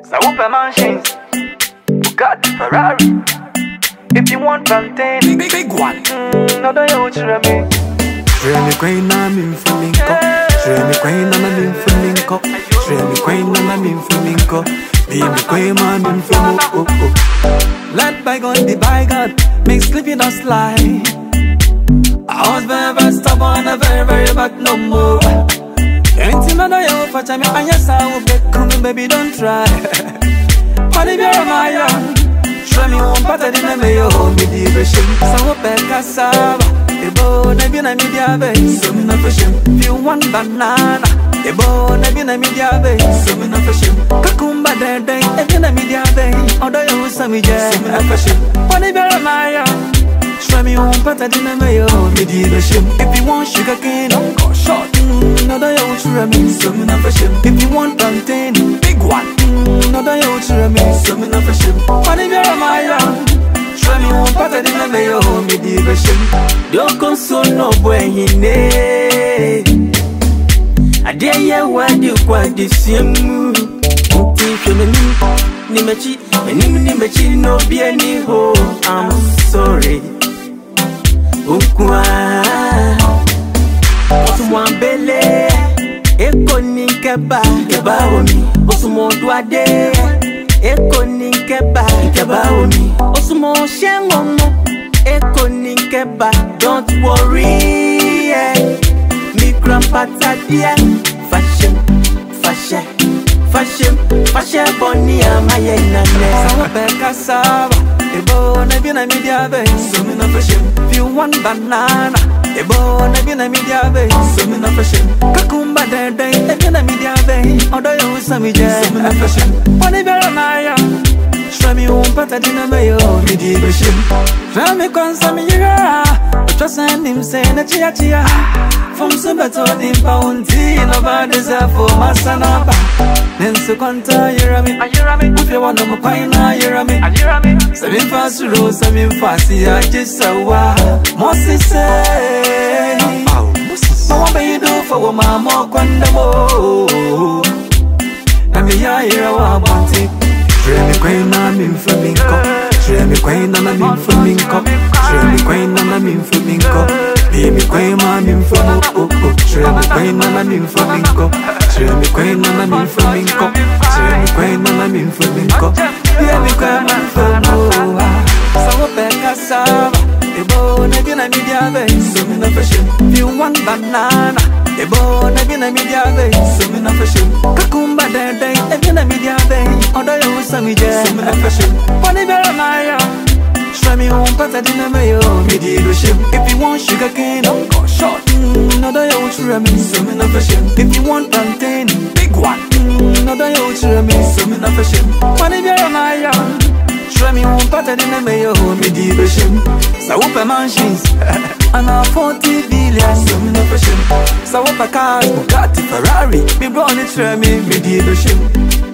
Super mansions, Bugatti, Ferrari. If you want plantain, big one. No, don't you try me. Try me queen, I'm in flamingo. Try me queen, I'm in flamingo. Try me queen, I'm in flamingo. Be me queen, I'm in flamingo. Let bygone be bygone, make sleeping not slide. I was very stubborn, very back no more. Anything I know you for time, and yes I will be coming, baby, don't try. Honey, you're my young. Try me one better than I may hold me diversion. So back cassava, the bone, I be a media base, so in a fashion. If you want banana, the bone, I be a media base, so in a fashion. Kakumba, day, I be a media base, although you was some media, so in a fashion. Honey, you're my young. Try me one better than I may hold me diversion. If you want sugar cane, go short. Another you try me, so in a fashion. If you want plantain, big one. Another you try me, so in a fashion. Honey, you're my young. Try me one better than I may hold me diversion. Don't console no boy in it. I dare you what you quite the same. Nimechi no be any ho. I'm sorry. Ukwa Osumwambele Eko ninkeba womi Osumo duade Eko ninkeba womi Osumo shengomo Eko ninkeba Don't worry Mi grandpa tadia Fashion Bonnie amaye nane Sawa beka sawa Ebo na bi na media base, so me na fashion. If you want banana, ebo na bi na media base, so me na fashion. Kakumba day, ebo na media base, although you was some media, so me na fashion. Money better na ya, try me one better than a mayo, media fashion. Try me consa me ya, just send him say na chia. From Sumba to the bounty, nobody deserve for Masanaba. Then so conta, you're me. If you want to my pine, you're me. Seven fast road, seven fast, I just saw Moses say, Mama, baby, do for Mamma, Quandamo. I mean, I want it. Try me queen, I'm in flamingo. Try me queen, I'm in flamingo. Try me queen, I'm in flamingo. Be me queen, I'm in flamingo. Try me queen, I'm in flamingo. Try me queen, I'm in flamingo. Try me queen, I'm in flamingo. Be me queen, I'm in flamingo. So back cassava, ebo na bi na media base, so me na fashion. If you want banana, ebo na bi na media base, so me na fashion. Kakumba day, ebo na media base, although you was some media, so me na fashion. Money better na ya. Try me one better than I may hold me diversion. If you want sugar cane, go short. Another you try me, so me na fashion. If you want plantain, big one. Another you try me, so me na fashion. Money better na ya. Try me one better than I may hold me diversion. Super mansions, and a 40 billion, so me na fashion. Super cars, Bugatti, Ferrari, me brown it try me diversion.